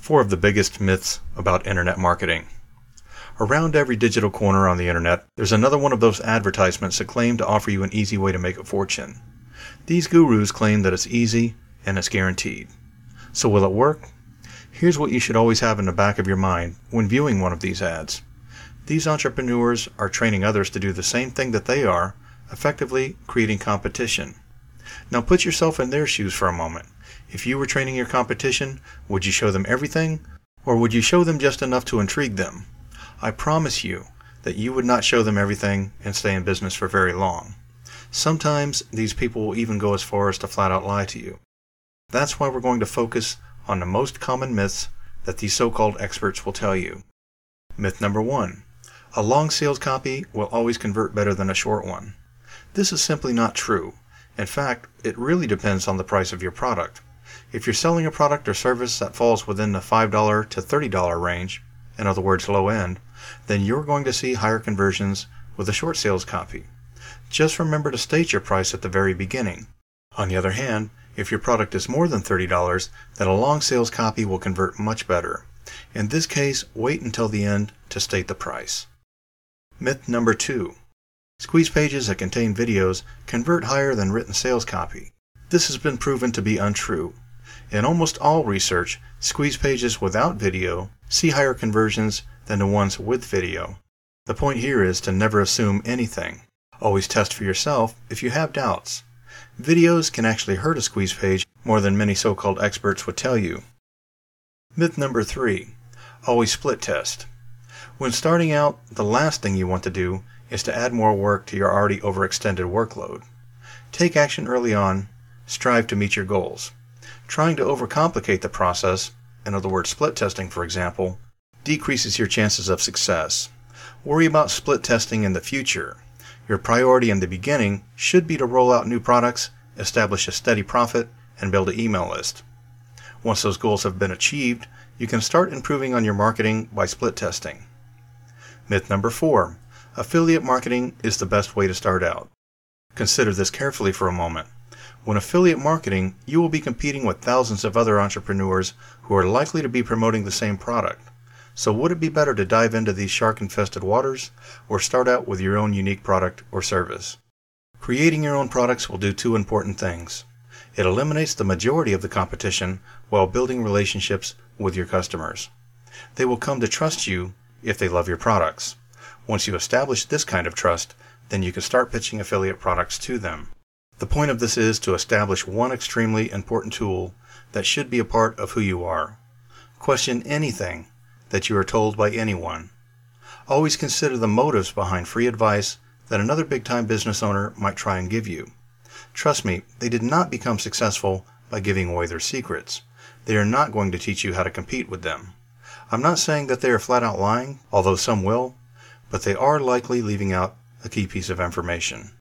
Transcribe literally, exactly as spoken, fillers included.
Four of the biggest myths about internet marketing. Around every digital corner on the internet, there's another one of those advertisements that claim to offer you an easy way to make a fortune. These gurus claim that it's easy and it's guaranteed. So will it work? Here's what you should always have in the back of your mind when viewing one of these ads. These entrepreneurs are training others to do the same thing that they are, effectively creating competition. Now put yourself in their shoes for a moment. If you were training your competition, would you show them everything, or would you show them just enough to intrigue them? I promise you that you would not show them everything and stay in business for very long. Sometimes these people will even go as far as to flat out lie to you. That's why we're going to focus on the most common myths that these so-called experts will tell you. Myth number one. A long sales copy will always convert better than a short one. This is simply not true. In fact, it really depends on the price of your product. If you're selling a product or service that falls within the five dollars to thirty dollars range, in other words low end, then you're going to see higher conversions with a short sales copy. Just remember to state your price at the very beginning. On the other hand, if your product is more than thirty dollars, then a long sales copy will convert much better. In this case, wait until the end to state the price. Myth number two. Squeeze pages that contain videos convert higher than written sales copy. This has been proven to be untrue. In almost all research, squeeze pages without video see higher conversions than the ones with video. The point here is to never assume anything. Always test for yourself if you have doubts. Videos can actually hurt a squeeze page more than many so-called experts would tell you. Myth number three. Always split test. When starting out, the last thing you want to do is to add more work to your already overextended workload. Take action early on. Strive to meet your goals. Trying to overcomplicate the process, in other words split testing for example, decreases your chances of success. Worry about split testing in the future. Your priority in the beginning should be to roll out new products, establish a steady profit, and build an email list. Once those goals have been achieved, you can start improving on your marketing by split testing. Myth number four. Affiliate marketing is the best way to start out. Consider this carefully for a moment. When affiliate marketing, you will be competing with thousands of other entrepreneurs who are likely to be promoting the same product. So would it be better to dive into these shark-infested waters or start out with your own unique product or service? Creating your own products will do two important things. It eliminates the majority of the competition while building relationships with your customers. They will come to trust you if they love your products. Once you establish this kind of trust, then you can start pitching affiliate products to them. The point of this is to establish one extremely important tool that should be a part of who you are. Question anything that you are told by anyone. Always consider the motives behind free advice that another big-time business owner might try and give you. Trust me, they did not become successful by giving away their secrets. They are not going to teach you how to compete with them. I'm not saying that they are flat out lying, although some will, but they are likely leaving out a key piece of information.